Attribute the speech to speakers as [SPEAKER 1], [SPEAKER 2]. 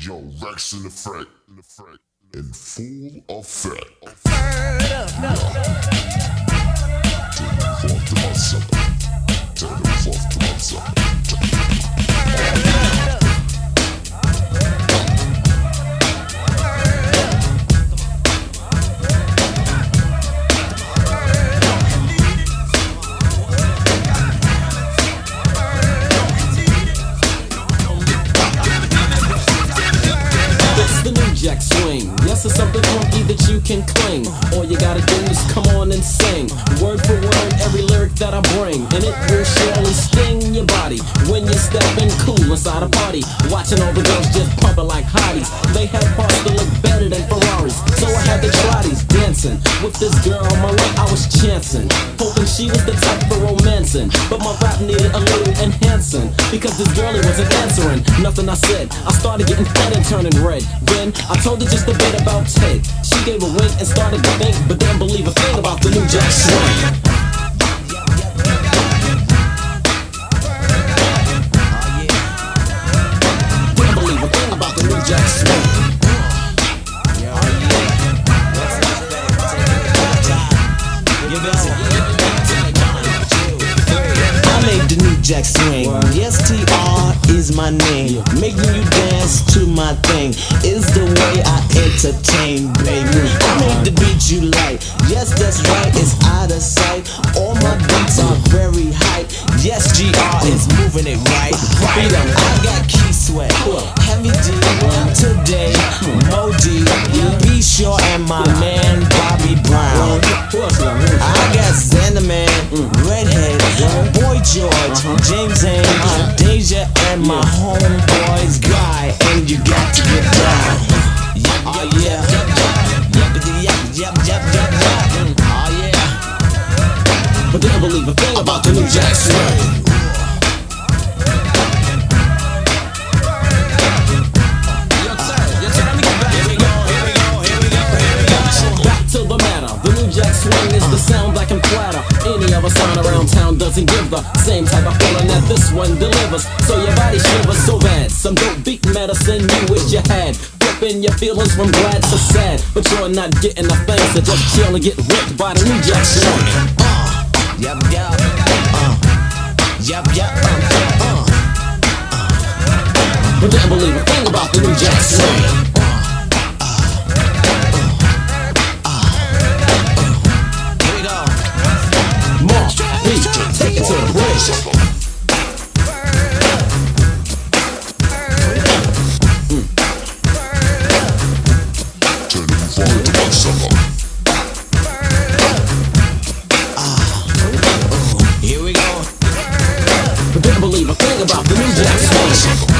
[SPEAKER 1] Yo, Rex in effect, in full effect. Turn them off to my sucker.
[SPEAKER 2] It's the New Jack Swing. Yes, it's something funky that you can cling. All you gotta do is come on and sing, word for word, every lyric that I bring, and it will surely sting your body when you're stepping cool inside a party, watching all the girls just pumping like hotties. They had parts that look better than Ferraris, so I had to try these. Dancing with this girl on my lap, I was chancing, hoping she was the type for romancing, but my rap needed a little enhancing, because this girlie wasn't answering nothing I said. I started getting fat and turning red. Then I told her just a bit about Ted. She gave a wink and started to think, but didn't believe a thing about the New Jack Swing. Didn't believe a thing about the New Jack Swing.
[SPEAKER 3] I made the New Jack Swing. Yes, TR is my name. Making you dance to my thing is the way I entertain, baby. I made the beat you like. Yes, that's right, it's out of sight. All my beats are very hype. Yes, GR is moving it right. I got Key Sweat, Heavy D, Today, Modi, Be Sure, and my man Bobby Brown. I got Xanderman, Redhead, Boy George, James Ainge, Deja, and my homeboys Guy. And you got to get down. Oh yeah. Yep. Oh yeah.
[SPEAKER 2] But didn't believe a thing about the New Jack Swing. Back to the matter, the New Jack Swing is the sound that can flatter any other sound around town. Doesn't give the same type of feeling that this one delivers, so your body shivers so bad. Some dope beat medicine you wish you had, flipping your feelings from glad to sad, but you're not getting a thing, so just chill and get ripped by the New Jack Swing.
[SPEAKER 3] Yep.
[SPEAKER 2] But didn't believe a thing about the New Jack Swing. Mark, beat, take it to the bridge.
[SPEAKER 1] Turn them off to my sucker.
[SPEAKER 3] Here we go.
[SPEAKER 2] But didn't believe a thing about the New Jack Swing.